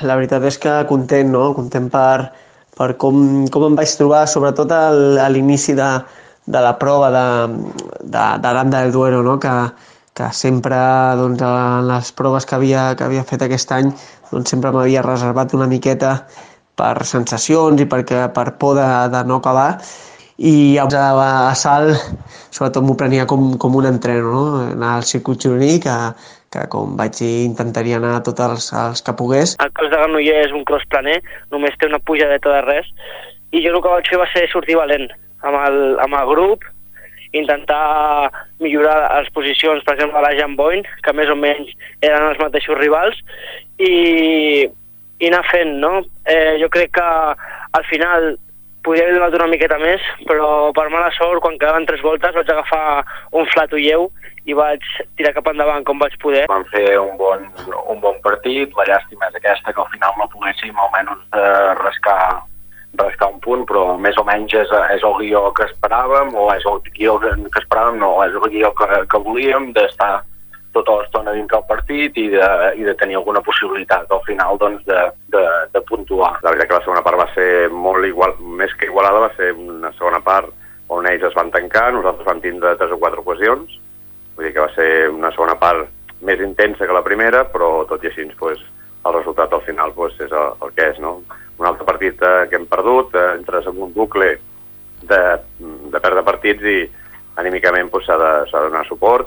La veritat és que content, no? Content per com em vaig trobar, sobretot a l'inici de la prova d'Aranda del Duero, no? Que sempre, doncs, en les proves que havia fet aquest any, doncs sempre m'havia reservat una miqueta per sensacions i per por de no acabar, i a Salt sobretot m'ho prenia com un entreno, no? Anar al circuit gironí, que com vaig dir intentaria anar a tots els que pogués. El cos de Granollers és un cross planer, només té una pujadeta de res, i jo el que vaig fer va ser sortir valent amb el grup, intentar millorar les posicions, per exemple, a la Jan Boyne, que més o menys eren els mateixos rivals, i anar fent, no? Jo crec que al final podria haver donat una miqueta més, però per mala sort, quan quedaven 3 voltes, vaig agafar un flat lleu i vaig tirar cap endavant com vaig poder. Vam fer un bon partit, la llàstima és aquesta, que al final no poguéssim almenys rascar un punt, però més o menys és el guió que esperàvem, o és el guió que esperàvem, no, és el guió que volíem, d'estar tota l'estona dins del partit i de tenir alguna possibilitat al final, doncs, de puntuar. La veritat que la segona part va ser molt igual, més que igualada, va ser una segona part on ells es van tancar, nosaltres vam tindre 3 o 4 ocasions, vull dir que va ser una segona part més intensa que la primera, però tot i així doncs, el resultat al final doncs, és el que és, no? Un altre partit que hem perdut, entres en un bucle de perdre partits i anímicament doncs, s'ha de donar suport.